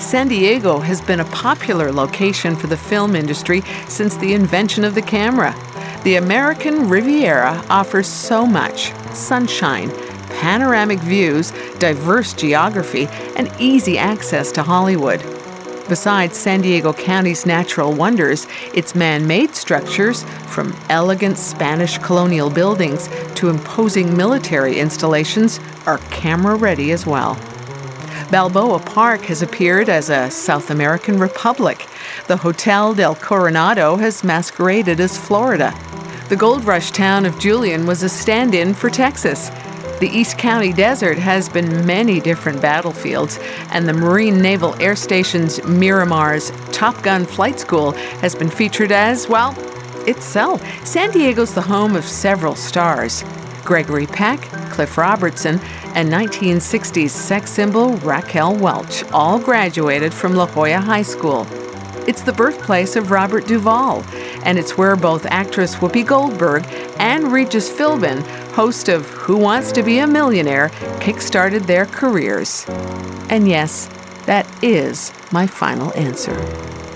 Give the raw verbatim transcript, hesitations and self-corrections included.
San Diego has been a popular location for the film industry since the invention of the camera. The American Riviera offers so much: sunshine, panoramic views, diverse geography, and easy access to Hollywood. Besides San Diego County's natural wonders, its man-made structures, from elegant Spanish colonial buildings to imposing military installations, are camera-ready as well. Balboa Park has appeared as a South American republic. The Hotel del Coronado has masqueraded as Florida. The gold rush town of Julian was a stand-in for Texas. The East County Desert has been many different battlefields, and the Marine Naval Air Station's Miramar's Top Gun Flight School has been featured as, well, itself. San Diego's the home of several stars: Gregory Peck, Cliff Robertson, and nineteen sixties sex symbol Raquel Welch all graduated from La Jolla High School. It's the birthplace of Robert Duvall, and it's where both actress Whoopi Goldberg and Regis Philbin, host of Who Wants to Be a Millionaire, kick-started their careers. And yes, that is my final answer.